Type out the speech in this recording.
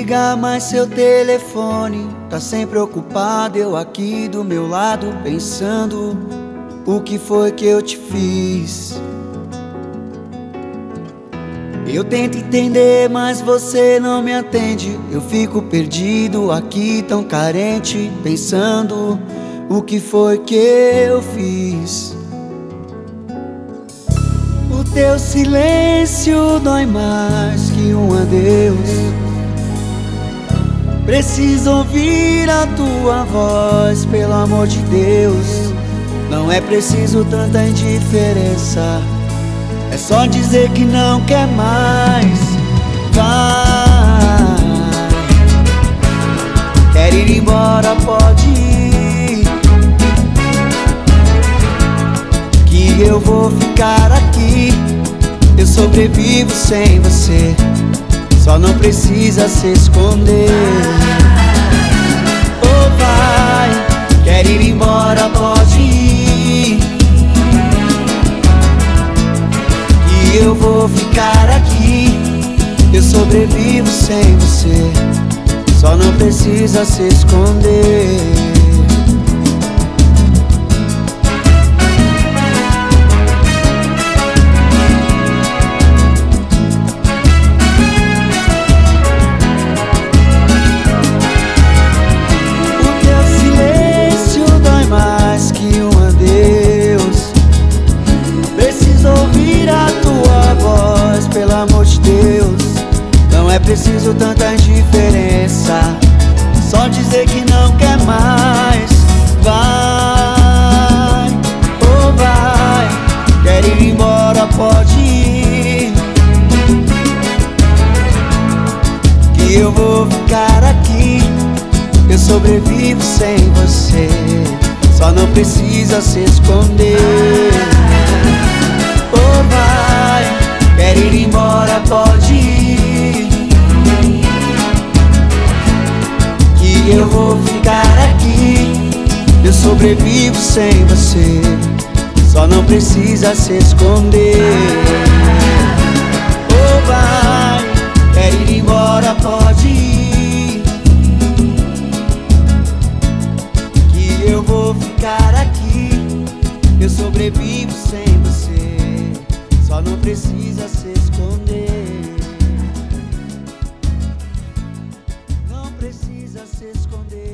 liga, mas seu telefone tá sempre ocupado. Eu aqui do meu lado pensando o que foi que eu te fiz. Eu tento entender, mas você não me atende. Eu fico perdido aqui tão carente, pensando o que foi que eu fiz. O teu silêncio dói mais que um adeus. Preciso ouvir a tua voz, pelo amor de Deus. Não é preciso tanta indiferença, é só dizer que não quer mais. Vai, quer ir embora, pode ir, que eu vou ficar aqui. Eu sobrevivo sem você, só não precisa se esconder. Oh, vai, quer ir embora, pode ir, que eu vou ficar aqui. Eu sobrevivo sem você, só não precisa se esconder. Não é preciso tanta indiferença, só dizer que não quer mais. Vai, oh vai, quer ir embora, pode ir, que eu vou ficar aqui. Eu sobrevivo sem você, só não precisa se esconder. Oh vai, quer ir embora, pode ir, que eu vou ficar aqui. Eu sobrevivo sem você, só não precisa se esconder. Oh vai, quer ir embora, pode ir, que eu vou ficar aqui. Eu sobrevivo sem você, só não precisa se esconder. Não precisa se esconder.